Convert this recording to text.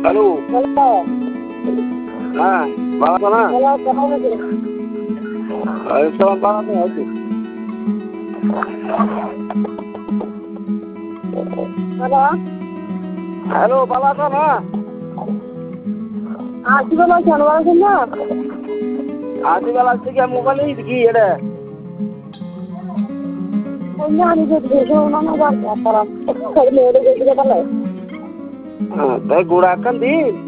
Hello, hello. হ্যাঁ ভালো না? হ্যালো, কেমন আছেন? সালাম ভালো আছি। হ্যালো। হ্যালো, ভালো আছো না? আছি, ভালো আছেন? ভালো আছেন না? আছি বেলা থেকে মোবাইলেই কি এটা? অন্য আমি যদি শোনো না দরকার তারা মেয়েদের গেছিল তাহলে তাই গোড়া একখান দিন